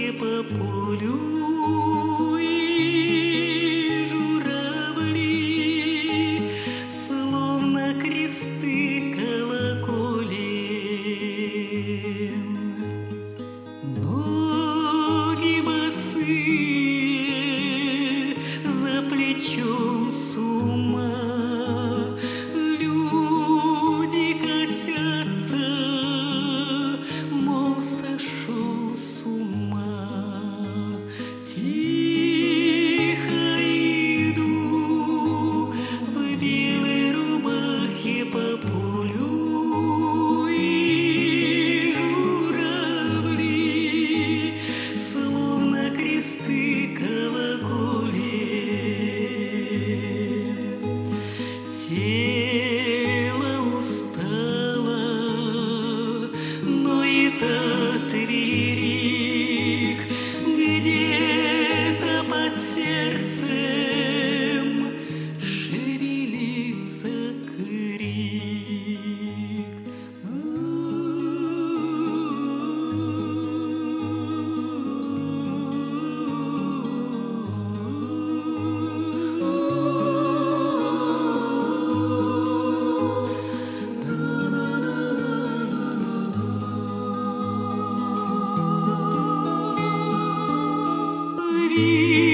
по полю, и журавли, словно кресты колоколен. Ноги босые за плечом с ума, люди косятся, мол, сошел с ума. Тихо иду в белой рубахе по полю, и журавли, словно кресты колоколен. Тело устало, но и тот лирик где-то под сердцем шевелится крик. Видишь,